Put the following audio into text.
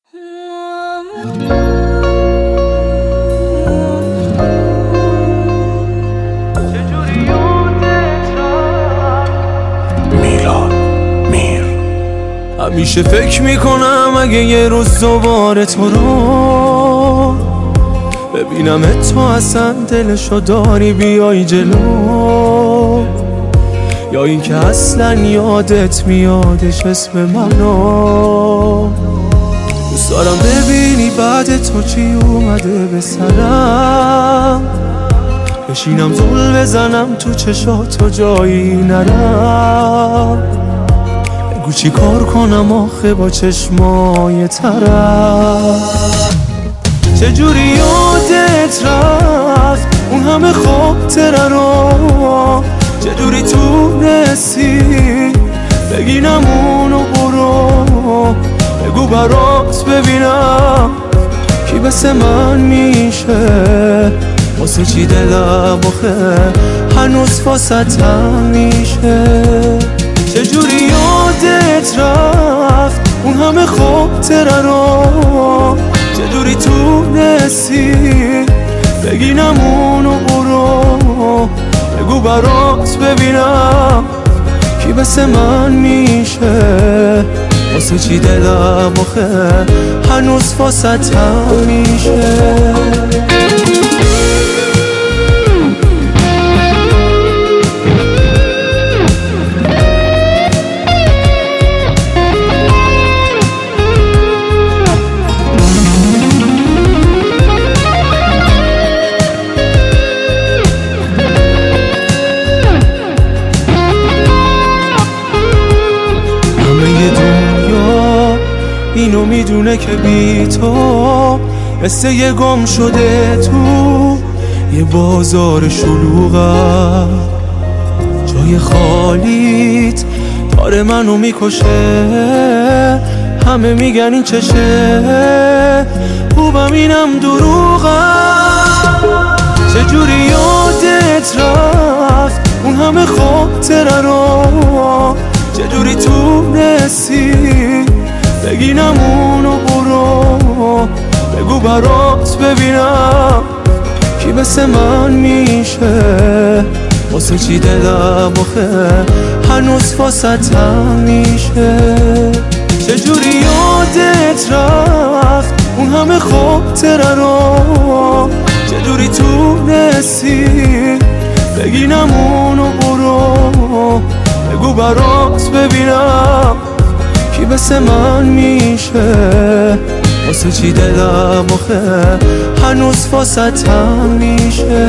همیشه فکر میکنم اگه یه روز دوباره تو رو ببینم تو اصلا دلشو داری بیای جلو، یا اینکه اصلا یادت میادش اسم منو. دوست دارم ببینی بعد تو چی اومده به سرم، بشینم زل بزنم تو چشاتو جایی نرم. بگو چی کار کنم آخه با چشمای طرف، چجوری یادت رفت اون همه خاطره رو، چجوری تونستی بگینم اونو برو. بگو برات ببینم کی مثل من میشه، واسه چی دلم آخه هنوز واسطم میشه. چجوری یادت رفت اون همه خاطره رو، چجوری تونستی بگینم اونو برو. بگو برات ببینم کی مثل من میشه، واسه چی دلم آخه هنوز واسطم میشه. اینو میدونه که بی تو مثل یه گم شده تو یه بازار شلوغم، جای خالیت داره منو میکشه. همه میگن این چشه خوبم اینم دروغم. چجوری یادت رفت اون همه خاطره رو، چجوری تونستی بگینم اونو برو. بگو برات ببینم کی مثل من میشه، واسه چی دلم آخه هنوز واسطم میشه. چجوری یادت رفت اون همه خاطره رو، چجوری تونستی بگینم اونو برو. بگو برات ببینم کی مثل من میشه، واسه چی دلم آخه هنوز واسطم میشه.